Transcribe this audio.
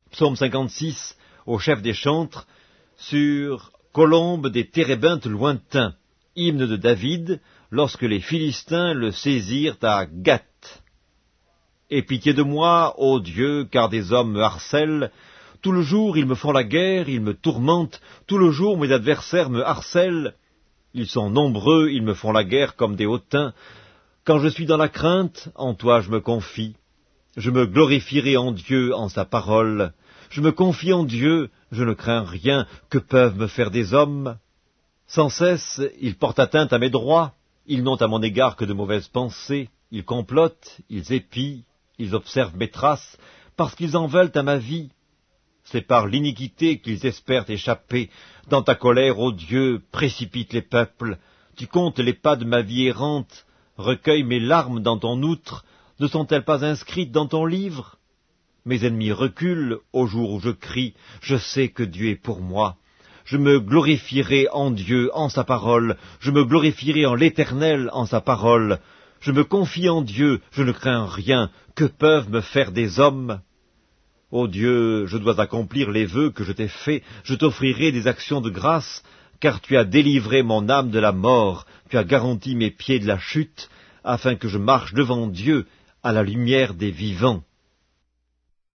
Psaume 56, au chef des chantres, sur colombe des térébintes lointains, hymne de David, lorsque les Philistins le saisirent à Gath. Aie pitié de moi, ô Dieu, car des hommes me harcèlent. Tout le jour ils me font la guerre, ils me tourmentent. Tout le jour mes adversaires me harcèlent. Ils sont nombreux, ils me font la guerre comme des hautains. Quand je suis dans la crainte, en toi je me confie. Je me glorifierai en Dieu, en sa parole. Je me confie en Dieu, je ne crains rien. Que peuvent me faire des hommes? Sans cesse, ils portent atteinte à mes droits. Ils n'ont à mon égard que de mauvaises pensées. Ils complotent, ils épient, ils observent mes traces, parce qu'ils en veulent à ma vie. C'est par l'iniquité qu'ils espèrent échapper. Dans ta colère, ô Dieu, précipite les peuples. Tu comptes les pas de ma vie errante. Recueille mes larmes dans ton outre. Ne sont-elles pas inscrites dans ton livre? Mes ennemis reculent au jour où je crie. Je sais que Dieu est pour moi. Je me glorifierai en Dieu, en sa parole. Je me glorifierai en l'Éternel, en sa parole. Je me confie en Dieu, je ne crains rien. Que peuvent me faire des hommes? Ô Dieu, je dois accomplir les vœux que je t'ai faits. Je t'offrirai des actions de grâce, car tu as délivré mon âme de la mort. Tu as garanti mes pieds de la chute, afin que je marche devant Dieu à la lumière des vivants.